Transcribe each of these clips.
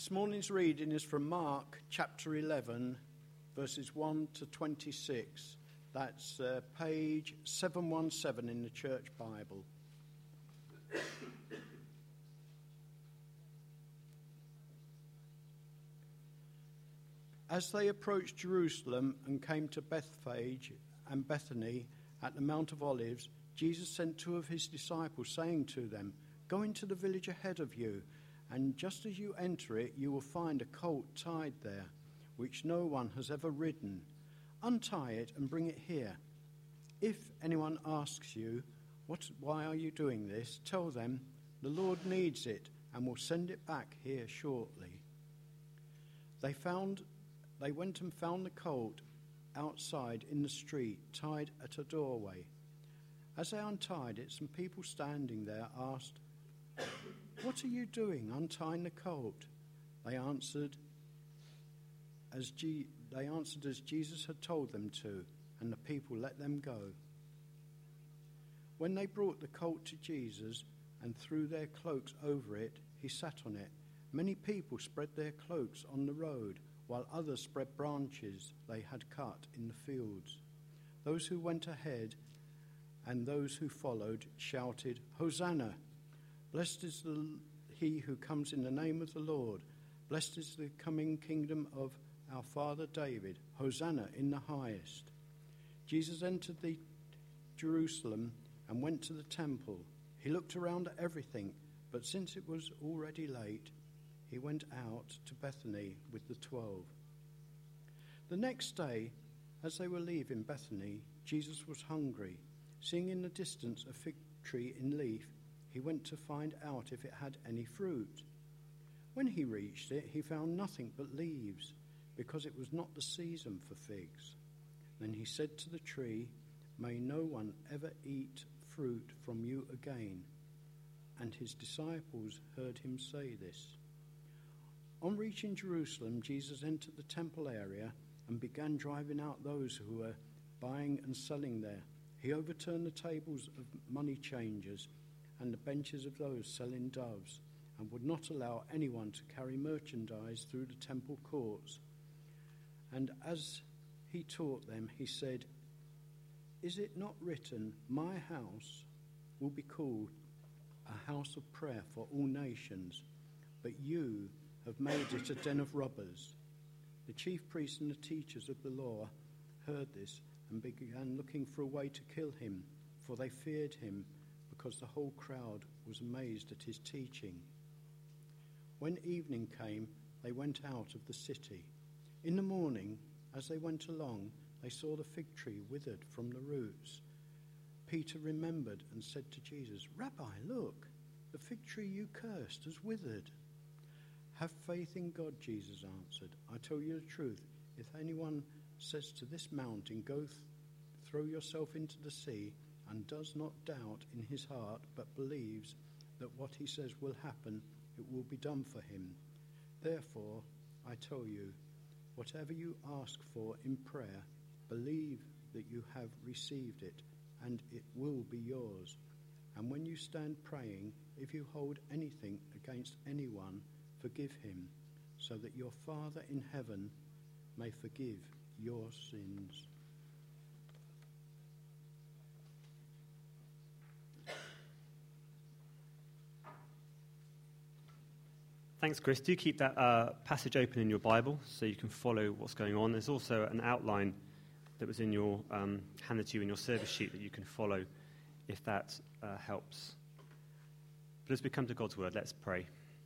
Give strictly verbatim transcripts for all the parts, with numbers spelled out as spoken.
This morning's reading is from Mark chapter eleven, verses one to twenty-six. That's uh, page seven seventeen in the Church Bible. As they approached Jerusalem and came to Bethphage and Bethany at the Mount of Olives, Jesus sent two of his disciples, saying to them, "Go into the village ahead of you, and just as you enter it, you will find a colt tied there, which no one has ever ridden. Untie it and bring it here. If anyone asks you, 'What, why are you doing this?' tell them, 'The Lord needs it and will send it back here shortly.'" They found, they went and found the colt outside in the street, tied at a doorway. As they untied it, some people standing there asked, "What are you doing untying the colt?" They answered as G- they answered as Jesus had told them to, and the people let them go. When they brought the colt to Jesus and threw their cloaks over it, he sat on it. Many people spread their cloaks on the road, while others spread branches they had cut in the fields. Those who went ahead and those who followed shouted, "Hosanna! Blessed is the, he who comes in the name of the Lord. Blessed is the coming kingdom of our father David. Hosanna in the highest." Jesus entered the Jerusalem and went to the temple. He looked around at everything, but since it was already late, he went out to Bethany with the twelve. The next day, as they were leaving Bethany, Jesus was hungry. Seeing in the distance a fig tree in leaf, he went to find out if it had any fruit. When he reached it, he found nothing but leaves, because it was not the season for figs. Then he said to the tree, "May no one ever eat fruit from you again." And his disciples heard him say this. On reaching Jerusalem, Jesus entered the temple area and began driving out those who were buying and selling there. He overturned the tables of money changers and the benches of those selling doves, and would not allow anyone to carry merchandise through the temple courts. And as he taught them, he said, "Is it not written, 'My house will be called a house of prayer for all nations'? But you have made it a den of robbers." The chief priests and the teachers of the law heard this and began looking for a way to kill him, for they feared him, because the whole crowd was amazed at his teaching. When evening came, they went out of the city. In the morning, as they went along, they saw the fig tree withered from the roots. Peter remembered and said to Jesus, "Rabbi, look, the fig tree you cursed has withered." "Have faith in God," Jesus answered. "I tell you the truth, if anyone says to this mountain, 'Go th- throw yourself into the sea,' and does not doubt in his heart, but believes that what he says will happen, it will be done for him. Therefore, I tell you, whatever you ask for in prayer, believe that you have received it, and it will be yours. And when you stand praying, if you hold anything against anyone, forgive him, so that your Father in heaven may forgive your sins." Thanks, Chris. Do keep that uh, passage open in your Bible so you can follow what's going on. There's also an outline that was in your um, handed to you in your service sheet that you can follow if that uh, helps. But as we come to God's word, let's pray.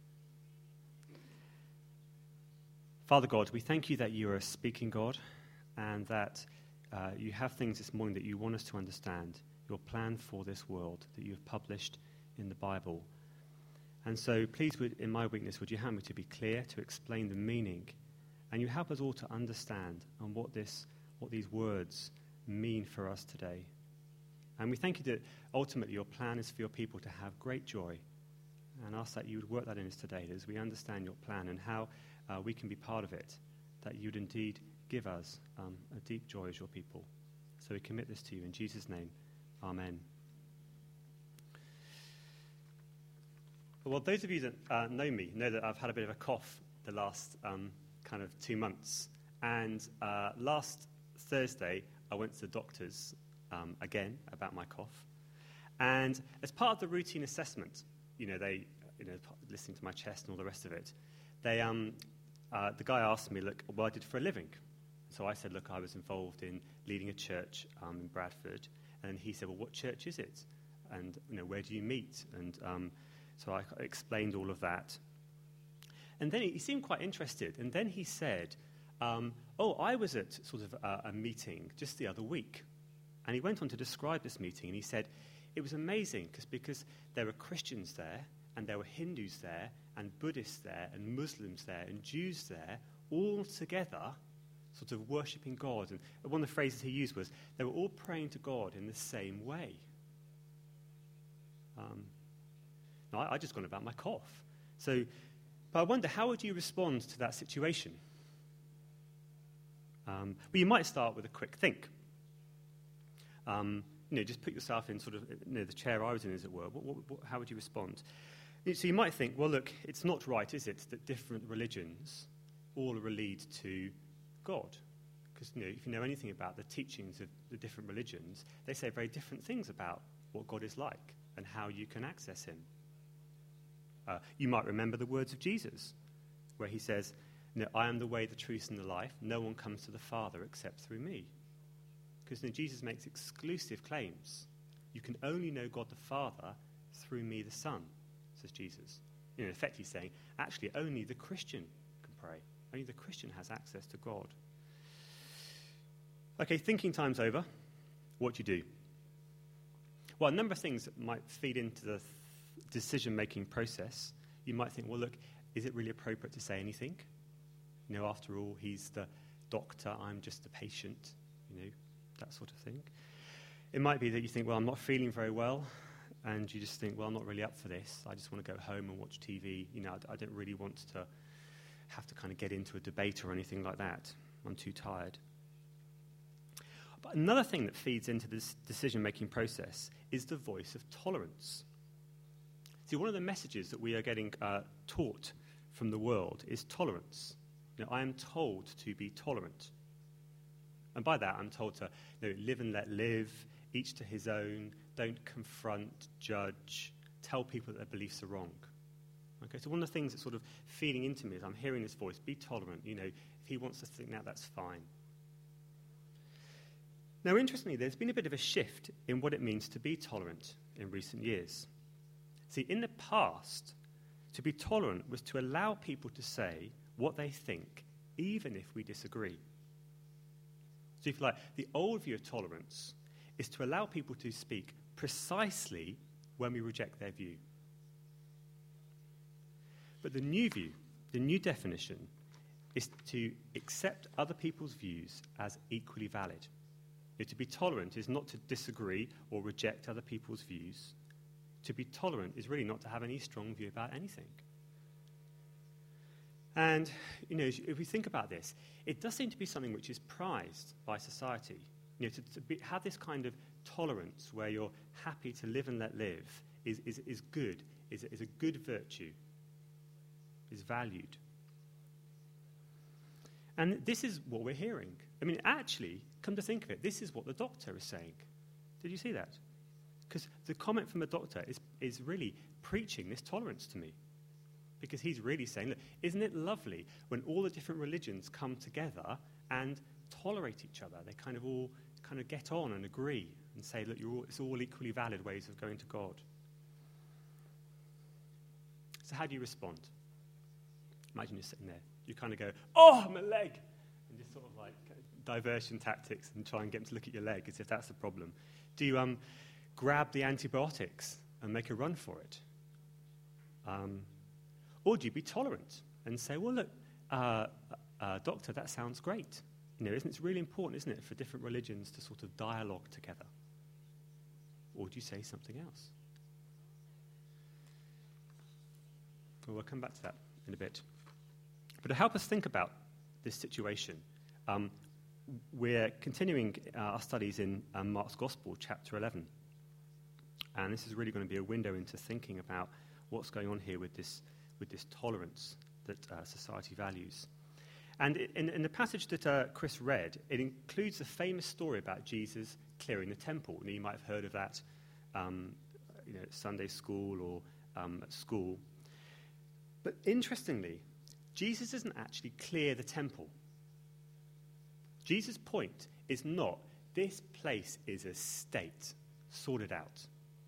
Father God, we thank you that you are a speaking God and that uh, you have things this morning that you want us to understand, your plan for this world that you have published in the Bible. And so please, would, in my weakness, would you help me to be clear, to explain the meaning, and you help us all to understand and what this, what these words mean for us today. And we thank you that ultimately your plan is for your people to have great joy, and ask that you would work that in us today, as we understand your plan and how uh, we can be part of it, that you would indeed give us um, a deep joy as your people. So we commit this to you in Jesus' name. Amen. Well, those of you that uh, know me know that I've had a bit of a cough the last um, kind of two months. And uh, last Thursday, I went to the doctor's um, again about my cough. And as part of the routine assessment, you know, they, you know, listening to my chest and all the rest of it, they, um, uh, the guy asked me, look, what I did for a living. So I said, look, I was involved in leading a church um, in Bradford. And he said, well, what church is it? And, you know, where do you meet? And um, so I explained all of that. And then he, he seemed quite interested. And then he said, um, oh, I was at sort of a, a meeting just the other week. And he went on to describe this meeting. And he said, it was amazing cause, because there were Christians there, and there were Hindus there, and Buddhists there, and Muslims there, and Jews there, all together sort of worshipping God. And one of the phrases he used was, they were all praying to God in the same way. Um, now, I, I just gone about my cough. So, but I wonder, how would you respond to that situation? Um, well, you might start with a quick think. Um, you know, just put yourself in sort of, you know, the chair I was in, as it were. What, what, what, how would you respond? So you might think, well, look, it's not right, is it, that different religions all lead to God? Because, you know, if you know anything about the teachings of the different religions, they say very different things about what God is like and how you can access him. Uh, you might remember the words of Jesus, where he says, you know, I am the way, the truth, and the life. No one comes to the Father except through me. Because, you know, Jesus makes exclusive claims. You can only know God the Father through me, the Son, says Jesus. You know, in effect, he's saying, actually, only the Christian can pray. Only the Christian has access to God. Okay, thinking time's over. What do you do? Well, a number of things that might feed into the th- decision-making process. You might think, well, look, is it really appropriate to say anything? You know, after all, he's the doctor, I'm just the patient, you know, that sort of thing. It might be that you think, well, I'm not feeling very well, and you just think, well, I'm not really up for this. I just want to go home and watch T V. You know, I, I don't really want to have to kind of get into a debate or anything like that. I'm too tired. But another thing that feeds into this decision-making process is the voice of tolerance. See, one of the messages that we are getting uh, taught from the world is tolerance. You know, I am told to be tolerant. And by that, I'm told to, you know, live and let live, each to his own, don't confront, judge, tell people that their beliefs are wrong. Okay, so one of the things that's sort of feeding into me is I'm hearing this voice, be tolerant. You know, if he wants to think that, that's fine. Now, interestingly, there's been a bit of a shift in what it means to be tolerant in recent years. See, in the past, to be tolerant was to allow people to say what they think, even if we disagree. So if you like, the old view of tolerance is to allow people to speak precisely when we reject their view. But the new view, the new definition, is to accept other people's views as equally valid. You know, to be tolerant is not to disagree or reject other people's views. To be tolerant is really not to have any strong view about anything. And, you know, if we think about this, it does seem to be something which is prized by society. You know, to, to be, have this kind of tolerance where you're happy to live and let live is, is, is good, is, is a good virtue, is valued. And this is what we're hearing. I mean, actually, come to think of it, this is what the doctor is saying. Did you see that? Because the comment from the doctor is, is really preaching this tolerance to me. Because he's really saying, look, isn't it lovely when all the different religions come together and tolerate each other? They kind of all kind of get on and agree and say, look, you're all, it's all equally valid ways of going to God. So how do you respond? Imagine you're sitting there. You kind of go, oh, my leg! And just sort of like diversion tactics and try and get them to look at your leg as if that's the problem. Do you um, grab the antibiotics and make a run for it? Um... Or do you be tolerant and say, well, look, uh, uh, doctor, that sounds great. You know, isn't it really important, isn't it, for different religions to sort of dialogue together? Or do you say something else? Well, we'll come back to that in a bit. But to help us think about this situation, um, we're continuing uh, our studies in um, Mark's Gospel, chapter eleven. And this is really going to be a window into thinking about what's going on here with this with this tolerance that uh, society values. And in, in the passage that uh, Chris read, it includes a famous story about Jesus clearing the temple. And you might have heard of that um, you know, at Sunday school or um, at school. But interestingly, Jesus doesn't actually clear the temple. Jesus' point is not, this place is a state, sorted out.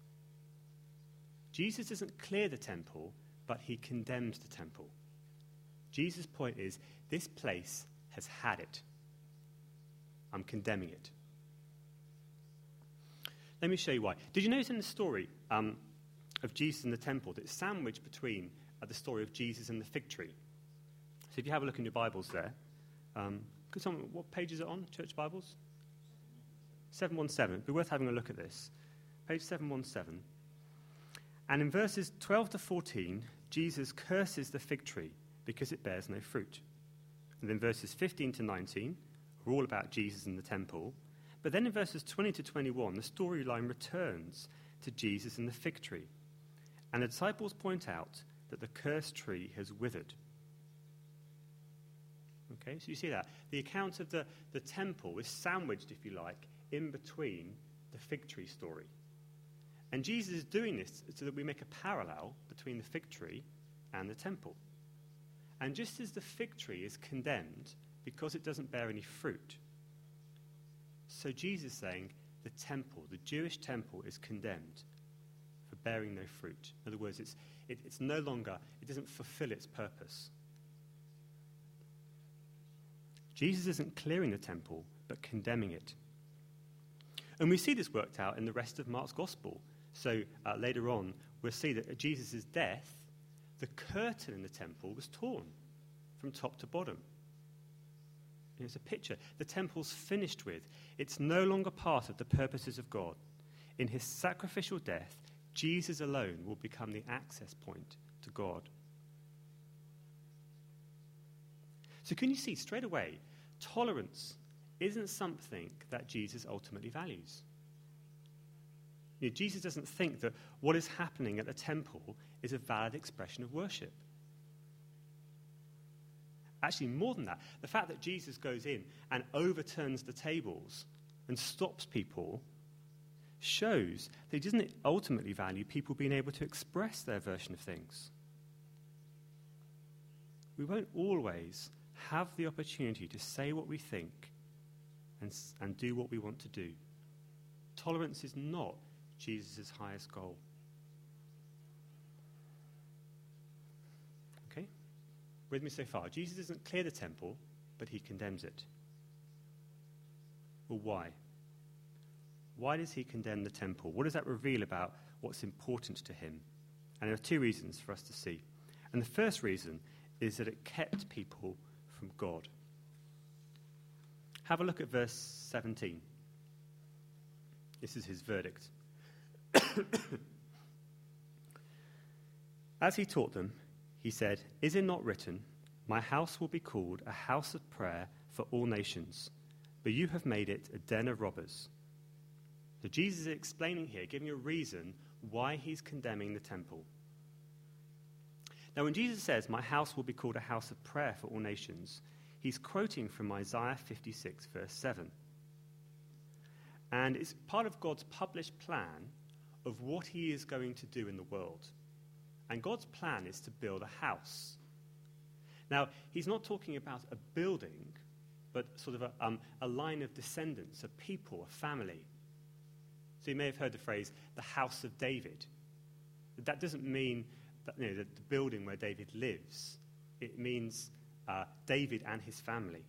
Jesus doesn't clear the temple, but he condemns the temple. Jesus' point is, this place has had it. I'm condemning it. Let me show you why. Did you notice in the story um, of Jesus in the temple that it's sandwiched between uh, the story of Jesus and the fig tree? So if you have a look in your Bibles there, um, could someone, what page is it on, Church Bibles? seven seventeen. It'd be worth having a look at this. Page seven seventeen. And in verses twelve to fourteen, Jesus curses the fig tree because it bears no fruit. And then verses fifteen to nineteen are all about Jesus in the temple. But then in verses twenty to twenty-one, the storyline returns to Jesus and the fig tree. And the disciples point out that the cursed tree has withered. Okay, so you see that. The account of the, the temple is sandwiched, if you like, in between the fig tree story. And Jesus is doing this so that we make a parallel between the fig tree and the temple. And just as the fig tree is condemned because it doesn't bear any fruit, so Jesus is saying the temple, the Jewish temple, is condemned for bearing no fruit. In other words, it's, it, it's no longer, it doesn't fulfill its purpose. Jesus isn't clearing the temple, but condemning it. And we see this worked out in the rest of Mark's gospel. So uh, later on, we'll see that at Jesus' death, the curtain in the temple was torn from top to bottom. And it's a picture. The temple's finished with. It's no longer part of the purposes of God. In his sacrificial death, Jesus alone will become the access point to God. So can you see straight away, tolerance isn't something that Jesus ultimately values. You know, Jesus doesn't think that what is happening at the temple is a valid expression of worship. Actually, more than that, the fact that Jesus goes in and overturns the tables and stops people shows that he doesn't ultimately value people being able to express their version of things. We won't always have the opportunity to say what we think and, and do what we want to do. Tolerance is not Jesus' highest goal. Okay? With me so far. Jesus doesn't clear the temple, but he condemns it. Well, why? Why does he condemn the temple? What does that reveal about what's important to him? And there are two reasons for us to see. And the first reason is that it kept people from God. Have a look at verse seventeen. This is his verdict. As he taught them, he said, "Is it not written, 'My house will be called a house of prayer for all nations,' but you have made it a den of robbers." So Jesus is explaining here, giving a reason why he's condemning the temple. Now, when Jesus says, "My house will be called a house of prayer for all nations," he's quoting from Isaiah fifty-six, verse seven. And it's part of God's published plan of what he is going to do in the world. And God's plan is to build a house. Now, he's not talking about a building, but sort of a, um, a line of descendants, a people, a family. So you may have heard the phrase, the house of David. That doesn't mean that, you know, the, the building where David lives. It means uh, David and his family.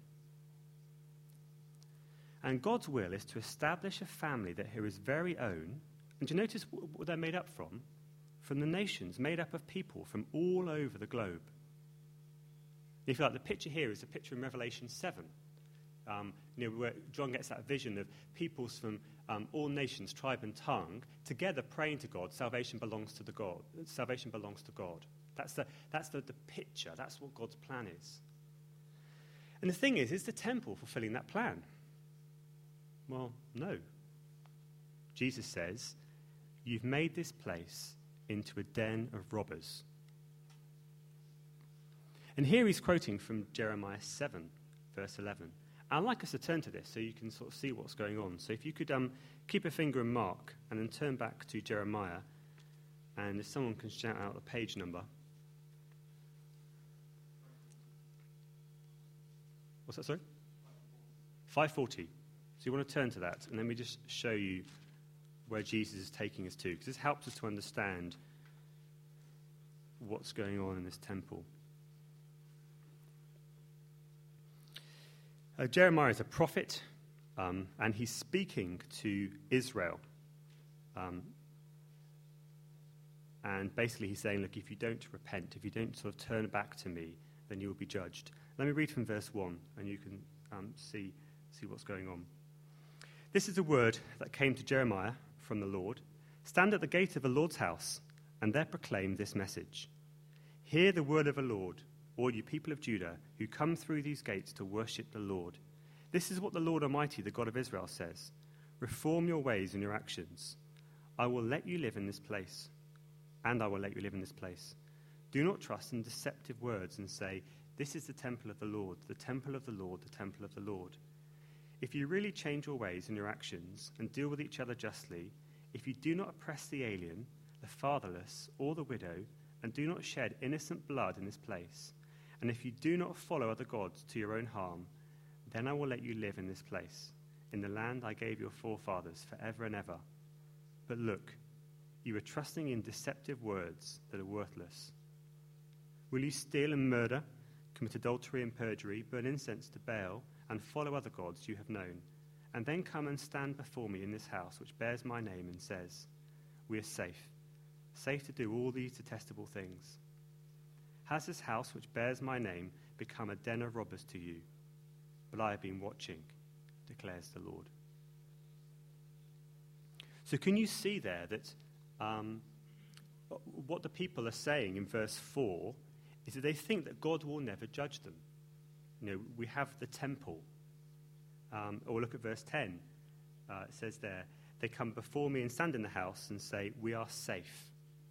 And God's will is to establish a family that are his very own. And do you notice what they're made up from? From the nations, made up of people from all over the globe. If you like, the picture here is a picture in Revelation seven. Um, you know, where John gets that vision of peoples from um, all nations, tribe and tongue, together praying to God. Salvation belongs to the God. Salvation belongs to God. That's the that's the, the picture. That's what God's plan is. And the thing is, is the temple fulfilling that plan? Well, no. Jesus says, "You've made this place into a den of robbers." And here he's quoting from Jeremiah seven, verse eleven. I'd like us to turn to this so you can sort of see what's going on. So if you could um, keep a finger and mark and then turn back to Jeremiah, and if someone can shout out the page number. What's that, sorry? five forty. So you want to turn to that, and let me just show you where Jesus is taking us to, because this helps us to understand what's going on in this temple. Uh, Jeremiah is a prophet, um, and he's speaking to Israel. Um, and basically he's saying, look, if you don't repent, if you don't sort of turn back to me, then you will be judged. Let me read from verse one, and you can um, see, see what's going on. This is a word that came to Jeremiah from the Lord. Stand at the gate of the Lord's house, and there proclaim this message. Hear the word of the Lord, all you people of Judah, who come through these gates to worship the Lord. This is what the Lord Almighty, the God of Israel, says. Reform your ways and your actions. I will let you live in this place, and I will let you live in this place. Do not trust in deceptive words and say, this is the temple of the Lord, the temple of the Lord, the temple of the Lord. If you really change your ways and your actions and deal with each other justly, if you do not oppress the alien, the fatherless, or the widow, and do not shed innocent blood in this place, and if you do not follow other gods to your own harm, then I will let you live in this place, in the land I gave your forefathers forever and ever. But look, you are trusting in deceptive words that are worthless. Will you steal and murder, commit adultery and perjury, burn incense to Baal, and follow other gods you have known, and then come and stand before me in this house which bears my name and says, we are safe, safe to do all these detestable things? Has this house which bears my name become a den of robbers to you? But I have been watching, declares the Lord. So can you see there that um, what the people are saying in verse four is that they think that God will never judge them. You know, we have the temple. Um, or look at verse ten. Uh, it says there, they come before me and stand in the house and say, we are safe.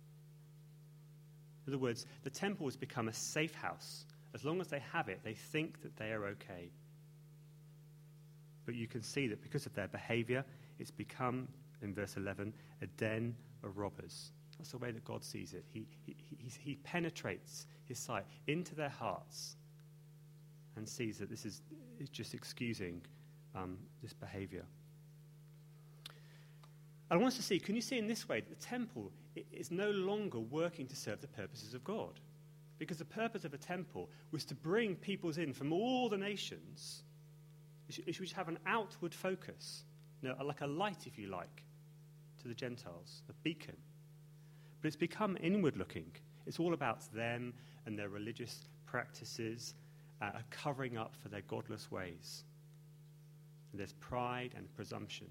In other words, the temple has become a safe house. As long as they have it, they think that they are okay. But you can see that because of their behavior, it's become, in verse eleven, a den of robbers. That's the way that God sees it. He, he, he, he penetrates his sight into their hearts and sees that this is just excusing um, this behavior. I want us to see, can you see in this way that the temple is no longer working to serve the purposes of God? Because the purpose of a temple was to bring peoples in from all the nations. It should have an outward focus, you know, like a light, if you like, to the Gentiles, a beacon. But it's become inward-looking. It's all about them and their religious practices, uh, covering up for their godless ways. And there's pride and presumption.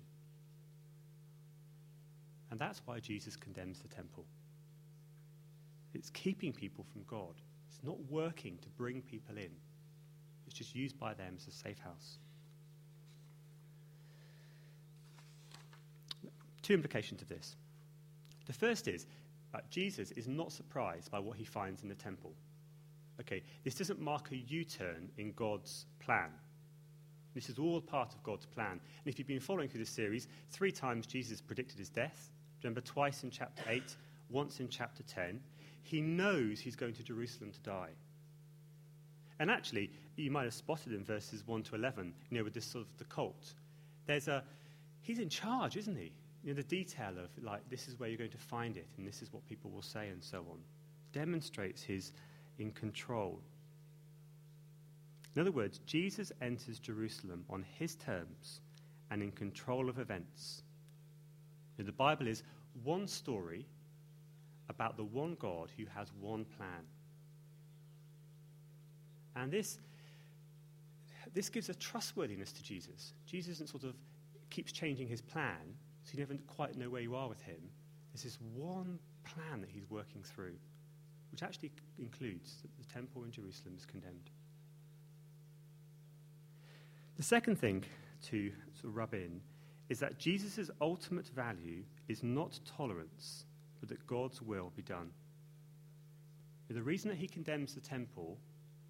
And that's why Jesus condemns the temple. It's keeping people from God. It's not working to bring people in. It's just used by them as a safe house. Two implications of this. The first is uh, Jesus is not surprised by what he finds in the temple. Okay, this doesn't mark a U-turn in God's plan. This is all part of God's plan. And if you've been following through this series, three times Jesus predicted his death. Remember, twice in chapter eight, once in chapter ten. He knows he's going to Jerusalem to die. And actually, you might have spotted in verses one to eleven, you know, with this sort of the cult. There's a, he's in charge, isn't he? You know, the detail of, like, this is where you're going to find it, and this is what people will say, and so on. Demonstrates his in control. In other words, Jesus enters Jerusalem on his terms and in control of events. You know, the Bible is one story about the one God who has one plan. And this, this gives a trustworthiness to Jesus. Jesus isn't sort of keeps changing his plan, so you never quite know where you are with him. There's this one plan that he's working through, which actually includes that the temple in Jerusalem is condemned. The second thing to sort of rub in is that Jesus' ultimate value is not tolerance, but that God's will be done. The reason that he condemns the temple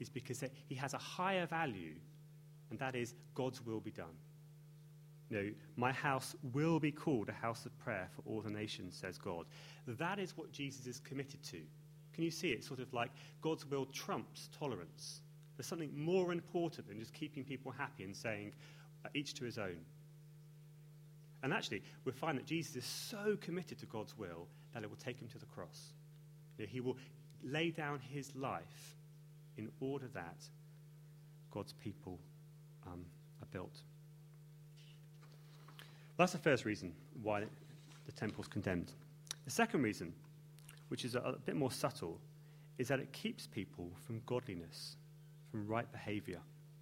is because he has a higher value, and that is God's will be done. You know, my house will be called a house of prayer for all the nations, says God. That is what Jesus is committed to. Can you see it? Sort of like God's will trumps tolerance. There's something more important than just keeping people happy and saying, uh, each to his own. And actually, we'll find that Jesus is so committed to God's will that it will take him to the cross. You know, he will lay down his life in order that God's people um, are built. That's the first reason why the temple's condemned. The second reason, which is a, a bit more subtle, is that it keeps people from godliness, from right behavior.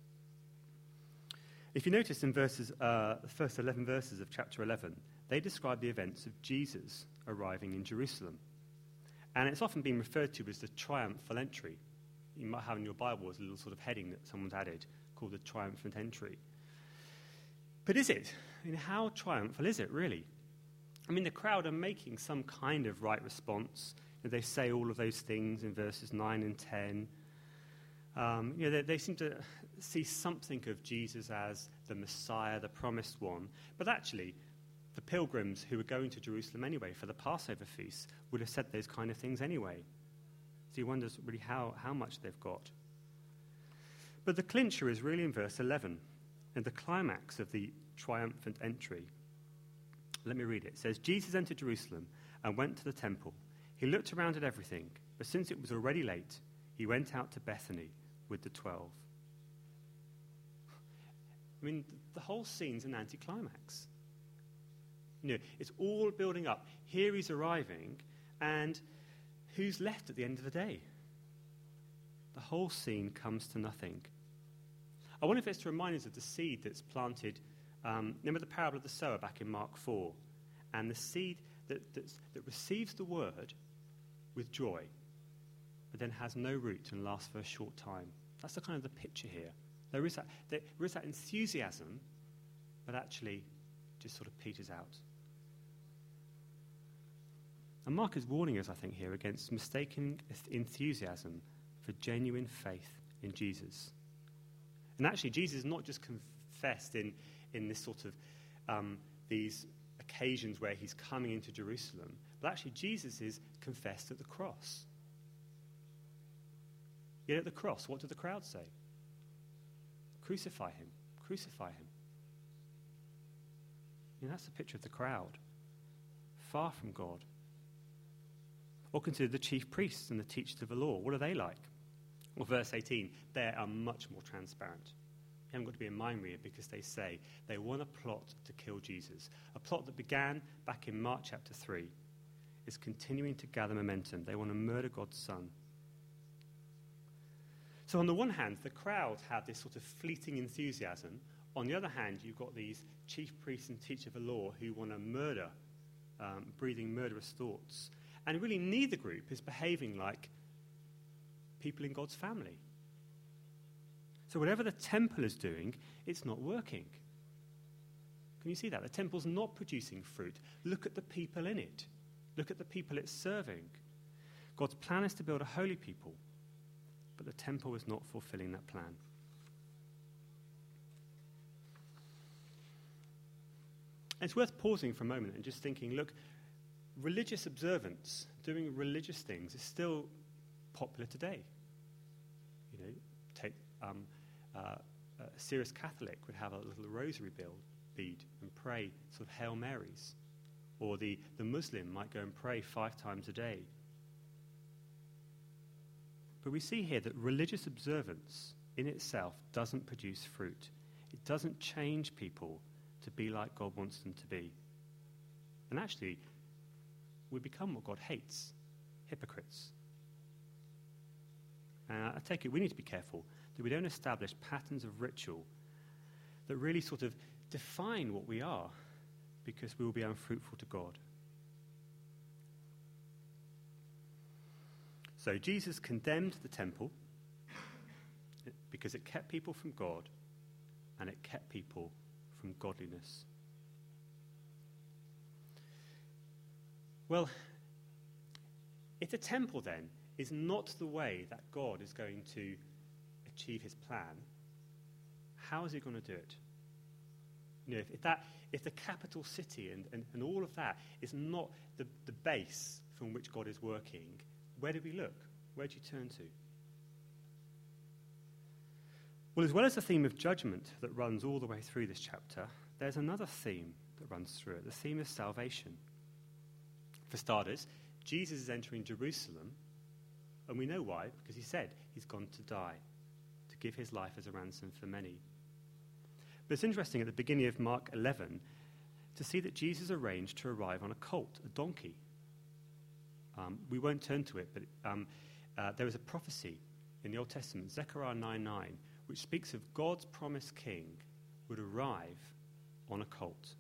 If you notice in verses, uh, the first eleven verses of chapter eleven, they describe the events of Jesus arriving in Jerusalem. And it's often been referred to as the triumphal entry. You might have in your Bible as a little sort of heading that someone's added called the triumphant entry. But is it? I mean, how triumphal is it, really? I mean, the crowd are making some kind of right response. You know, they say all of those things in verses nine and ten. Um, you know, they, they seem to see something of Jesus as the Messiah, the promised one. But actually, the pilgrims who were going to Jerusalem anyway for the Passover feast would have said those kind of things anyway. So he wonders really how, how much they've got. But the clincher is really in verse eleven, and the climax of the triumphant entry. Let me read it. It says, Jesus entered Jerusalem and went to the temple. He looked around at everything, but since it was already late, he went out to Bethany with the twelve. I mean, the whole scene's an anticlimax. You know, it's all building up. Here he's arriving, and who's left at the end of the day? The whole scene comes to nothing. I wonder if it's to remind us of the seed that's planted. Um, remember the parable of the sower back in Mark four? And the seed that, that's, that receives the word with joy, but then has no root and lasts for a short time. That's the kind of the picture here. There is that, there is that enthusiasm, but actually just sort of peters out. And Mark is warning us, I think, here against mistaking enthusiasm for genuine faith in Jesus. And actually, Jesus is not just confessed in, in this sort of um, these occasions where he's coming into Jerusalem, but actually Jesus is confessed at the cross. Yet at the cross, what did the crowd say? Crucify him, crucify him. You know, that's the picture of the crowd, far from God. Or consider the chief priests and the teachers of the law. What are they like? Well, verse eighteen, they are much more transparent. You haven't got to be a mind reader because they say they want a plot to kill Jesus. A plot that began back in Mark chapter three is continuing to gather momentum. They want to murder God's son. So on the one hand, the crowd had this sort of fleeting enthusiasm. On the other hand, you've got these chief priests and teachers of the law who want to murder, um, breathing murderous thoughts. And really neither group is behaving like people in God's family. So whatever the temple is doing, it's not working. Can you see that? The temple's not producing fruit. Look at the people in it. Look at the people it's serving. God's plan is to build a holy people, but the temple is not fulfilling that plan. And it's worth pausing for a moment and just thinking, look, religious observance, doing religious things, is still popular today. You know, take um, uh, a serious Catholic would have a little rosary bead and pray sort of Hail Marys. Or the, the Muslim might go and pray five times a day. But we see here that religious observance in itself doesn't produce fruit. It doesn't change people to be like God wants them to be. And actually, we become what God hates, hypocrites. And I take it we need to be careful that we don't establish patterns of ritual that really sort of define what we are, because we will be unfruitful to God. So Jesus condemned the temple because it kept people from God and it kept people from godliness. Well, if the temple then is not the way that God is going to achieve his plan, how is he going to do it? You know, if, if that, if the capital city and, and, and all of that is not the, the base from which God is working, where do we look? Where do you turn to? Well, as well as the theme of judgment that runs all the way through this chapter, there's another theme that runs through it. The theme of salvation. For starters, Jesus is entering Jerusalem, and we know why, because he said he's gone to die, to give his life as a ransom for many. But it's interesting at the beginning of Mark eleven to see that Jesus arranged to arrive on a colt, a donkey. Um, we won't turn to it, but um, uh, there is a prophecy in the Old Testament, Zechariah nine nine, which speaks of God's promised king would arrive on a colt.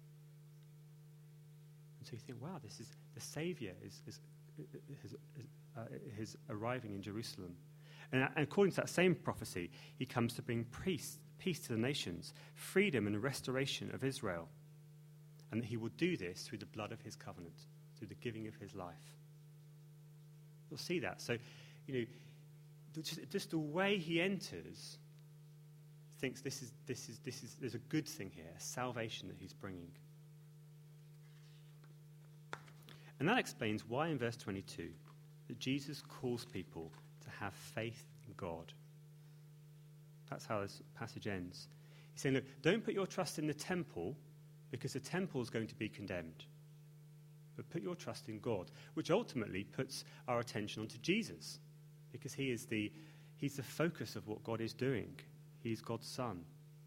And so you think, wow, this is the Saviour is, is, is, is, uh, is arriving in Jerusalem. And, and according to that same prophecy, he comes to bring peace, peace to the nations, freedom and restoration of Israel. And that he will do this through the blood of his covenant, through the giving of his life. You'll see that. So, you know, just, just the way he enters thinks this is, this is, this is, there's a good thing here, a salvation that he's bringing. And that explains why in verse twenty-two that Jesus calls people to have faith in God. That's how this passage ends. He's saying, look, don't put your trust in the temple because the temple is going to be condemned. But put your trust in God, which ultimately puts our attention onto Jesus because he is the, he's the focus of what God is doing. He's God's Son.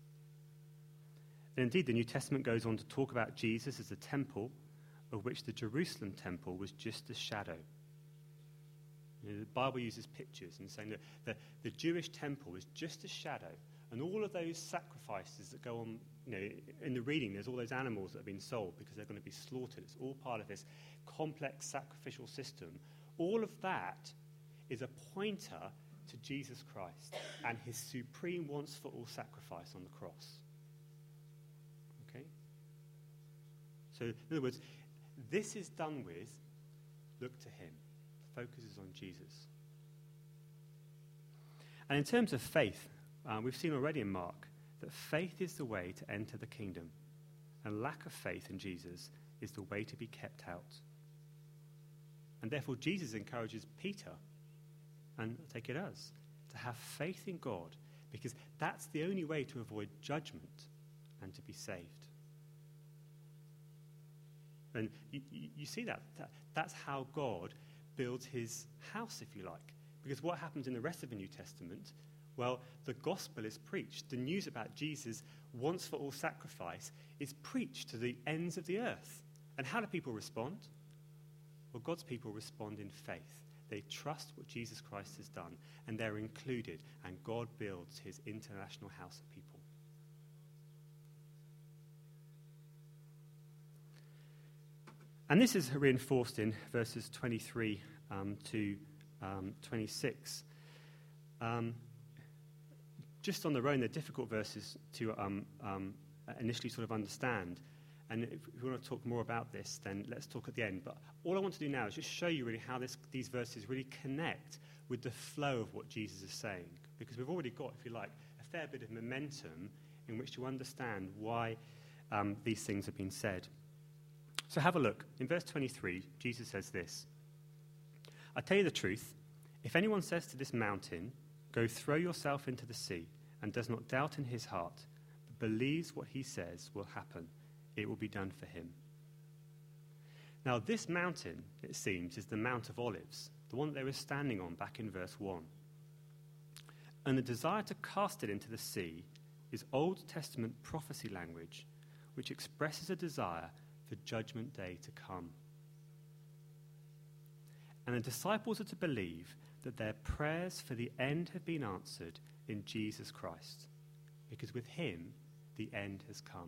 And indeed, the New Testament goes on to talk about Jesus as the temple of which the Jerusalem temple was just a shadow. You know, the Bible uses pictures and saying that the, the Jewish temple is just a shadow, and all of those sacrifices that go on, you know, in the reading, there's all those animals that have been sold because they're going to be slaughtered. It's all part of this complex sacrificial system. All of that is a pointer to Jesus Christ and his supreme once-for-all sacrifice on the cross. Okay? So, in other words, this is done with, look to him. The focus is on Jesus. And in terms of faith, uh, we've seen already in Mark that faith is the way to enter the kingdom, and lack of faith in Jesus is the way to be kept out. And therefore, Jesus encourages Peter, and I take it us, to have faith in God, because that's the only way to avoid judgment and to be saved. And you, you, you see that, that. That's how God builds his house, if you like. Because what happens in the rest of the New Testament? Well, the gospel is preached. The news about Jesus' once-for-all sacrifice is preached to the ends of the earth. And how do people respond? Well, God's people respond in faith. They trust what Jesus Christ has done, and they're included, and God builds his international house of people. And this is reinforced in verses twenty-three um, to um, twenty-six. Um, just on their own, they're difficult verses to um, um, initially sort of understand. And if we want to talk more about this, then let's talk at the end. But all I want to do now is just show you really how this, these verses really connect with the flow of what Jesus is saying. Because we've already got, if you like, a fair bit of momentum in which to understand why um, these things have been said. So have a look. In verse twenty-three, Jesus says this: I tell you the truth, if anyone says to this mountain, go throw yourself into the sea, and does not doubt in his heart, but believes what he says will happen, it will be done for him. Now this mountain, it seems, is the Mount of Olives, the one that they were standing on back in verse one. And the desire to cast it into the sea is Old Testament prophecy language, which expresses a desire for judgment day to come. And the disciples are to believe that their prayers for the end have been answered in Jesus Christ, because with him the end has come.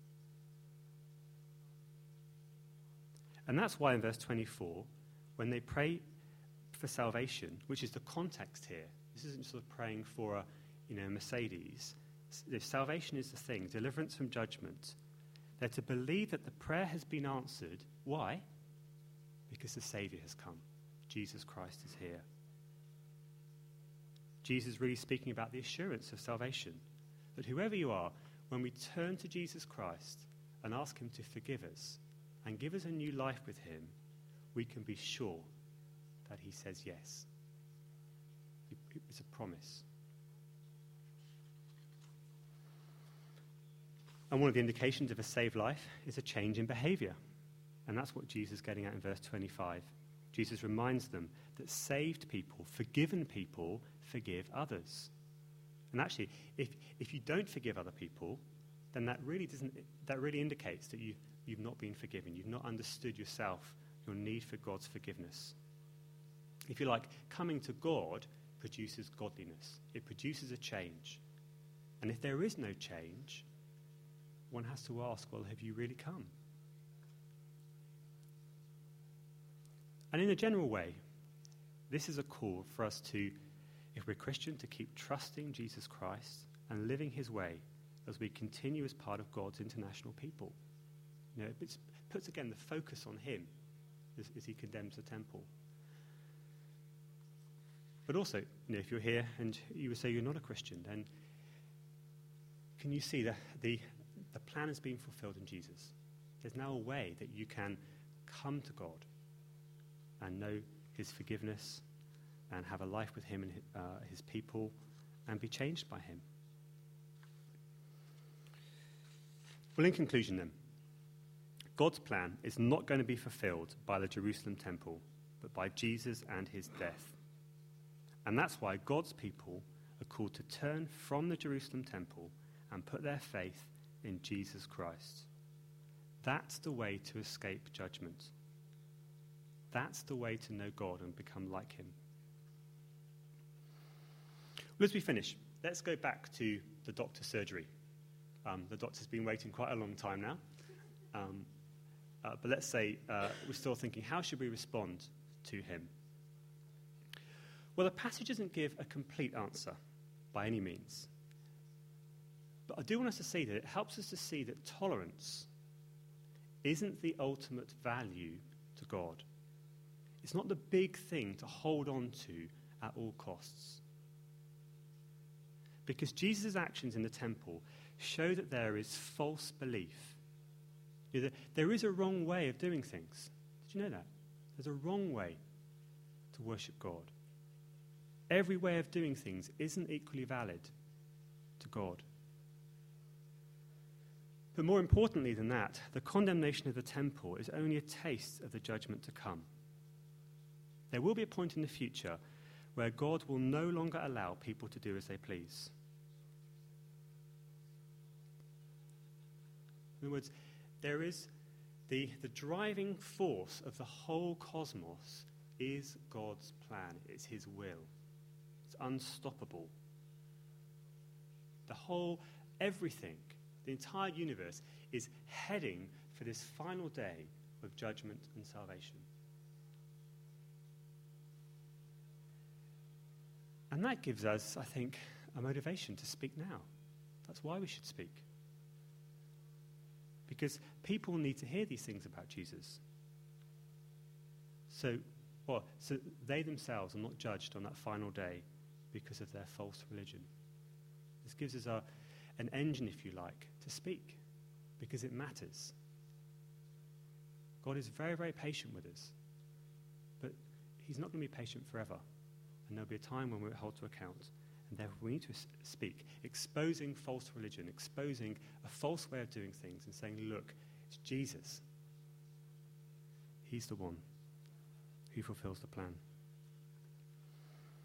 And that's why in verse twenty-four, when they pray for salvation, which is the context here, this isn't sort of praying for a, you know, Mercedes. If salvation is the thing, deliverance from judgment, they're to believe that the prayer has been answered. Why? Because the Saviour has come. Jesus Christ is here. Jesus is really speaking about the assurance of salvation. That whoever you are, when we turn to Jesus Christ and ask him to forgive us and give us a new life with him, we can be sure that he says yes. It's a promise. And one of the indications of a saved life is a change in behavior. And that's what Jesus is getting at in verse twenty-five. Jesus reminds them that saved people, forgiven people, forgive others. And actually, if, if you don't forgive other people, then that really doesn't that really indicates that you, you've not been forgiven. You've not understood yourself, your need for God's forgiveness. If you like, coming to God produces godliness. It produces a change. And if there is no change, one has to ask, well, have you really come? And in a general way, this is a call for us to, if we're Christian, to keep trusting Jesus Christ and living his way as we continue as part of God's international people. You know, it puts again the focus on him as, as he condemns the temple. But also, you know, if you're here and you would say you're not a Christian, then can you see that the, the plan is being fulfilled in Jesus? There's now a way that you can come to God and know his forgiveness and have a life with him and his, uh, his people and be changed by him. Well, in conclusion then, God's plan is not going to be fulfilled by the Jerusalem temple, but by Jesus and his death. And that's why God's people are called to turn from the Jerusalem temple and put their faith in Jesus Christ. That's the way to escape judgment. That's the way to know God and become like him. Well, as we finish, let's go back to the doctor's surgery. Um, the doctor's been waiting quite a long time now. Um, uh, but let's say uh, we're still thinking, how should we respond to him? Well, the passage doesn't give a complete answer by any means. But I do want us to see that it helps us to see that tolerance isn't the ultimate value to God. It's not the big thing to hold on to at all costs. Because Jesus' actions in the temple show that there is false belief. You know, there is a wrong way of doing things. Did you know that? There's a wrong way to worship God. Every way of doing things isn't equally valid to God. But more importantly than that, the condemnation of the temple is only a taste of the judgment to come. There will be a point in the future where God will no longer allow people to do as they please. In other words, there is the, the driving force of the whole cosmos is God's plan. It's his will. It's unstoppable. The whole, everything, the entire universe is heading for this final day of judgment and salvation. And that gives us, I think, a motivation to speak now. That's why we should speak. Because people need to hear these things about Jesus. So, well, so they themselves are not judged on that final day because of their false religion. This gives us a, an engine, if you like, to speak, because it matters. God is very, very patient with us, but he's not going to be patient forever. And there'll be a time when we're held to account. And therefore we need to speak, exposing false religion, exposing a false way of doing things and saying, look, it's Jesus. He's the one who fulfills the plan.